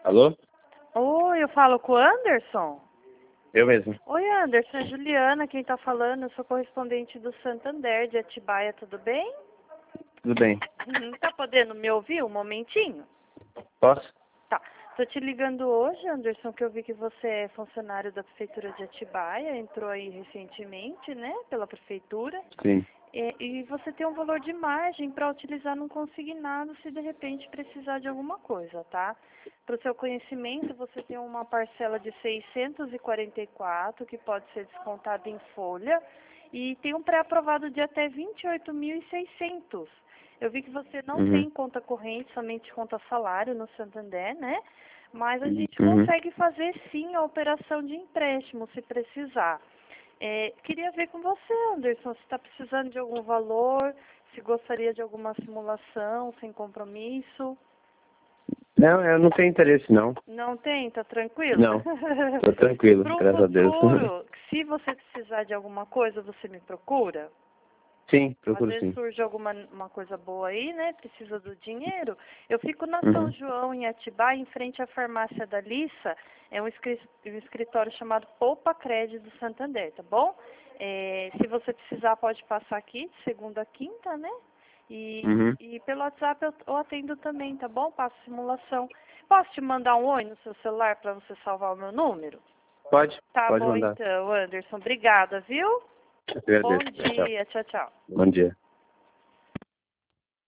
Alô? Oi, eu falo com o Anderson? Eu mesmo. Oi, Anderson, é Juliana quem tá falando. Eu sou correspondente do Santander de Atibaia, tudo bem? Tudo bem. Tá podendo me ouvir um momentinho? Posso? Tá. Tô te ligando hoje, Anderson, que eu vi que você é funcionário da Prefeitura de Atibaia, entrou aí recentemente, né, pela Prefeitura. Sim. E você tem um valor de margem para utilizar num consignado se de repente precisar de alguma coisa, tá? Para o seu conhecimento, você tem uma parcela de 644 que pode ser descontada em folha e tem um pré-aprovado de até 28.600. Eu vi que você não Uhum. tem conta corrente, somente conta salário no Santander, né? Mas a gente Uhum. consegue fazer sim a operação de empréstimo se precisar. Queria ver com você, Anderson, se está precisando de algum valor, se gostaria de alguma simulação sem compromisso. Não, eu não tenho interesse, não. Não tem? Tá tranquilo? Não. Tô tranquilo, Para o graças a Deus. futuro, se você precisar de alguma coisa, você me procura? Sim, Às procuro vezes sim. surge uma coisa boa aí, né? Precisa do dinheiro. Eu fico na São Uhum. João, em Atibaia, em frente à farmácia da Lissa. É um escritório chamado Poupa Crédito do Santander, tá bom? Se você precisar, pode passar aqui, de segunda a quinta, né? Uhum. E pelo WhatsApp eu atendo também, tá bom? Passo simulação. Posso te mandar um oi no seu celular para você salvar o meu número? Pode? Tá Pode bom mandar. então, Anderson. Obrigada, viu? Eu Bom agradeço. Tchau, tchau. dia. Tchau, tchau. Bom dia.